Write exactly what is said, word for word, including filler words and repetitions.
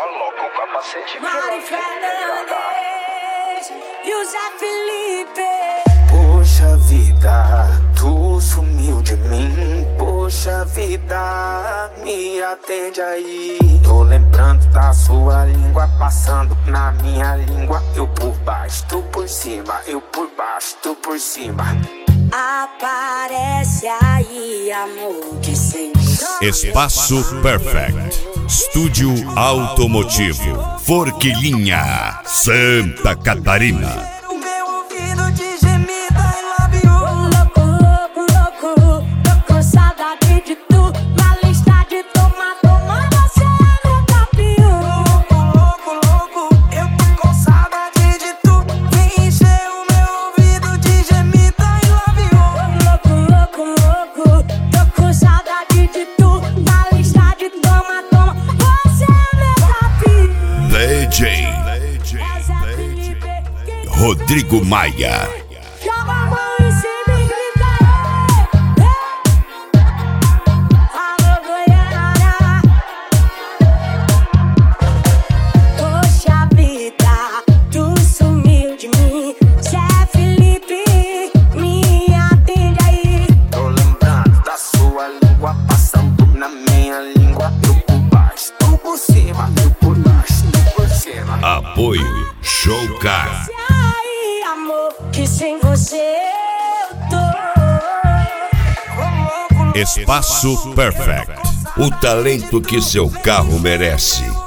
coloca o capacete. Mari Fernandes e o Zé Felipe. Poxa vida, tu sumiu de mim. Poxa vida, me atende aí. Tô lembrando da sua língua passando na minha língua. Eu por baixo, tu por cima. Eu por baixo, tu por cima. Aparece aí, amor, que sem Espaço Perfect, Estúdio Automotivo, Forquilinha, Santa Catarina. Rodrigo Maia. Joga a mão em cima e grita. Alô, Goiânia. Poxa vida, tu sumiu de mim. Zé Felipe, me atende aí. Tô lembrando da sua língua passando na minha língua. Eu por baixo, tu por cima. Eu por baixo, tu por cima. Apoio Showcar. Que sem você eu tô. Espaço Perfect, o talento que seu carro merece.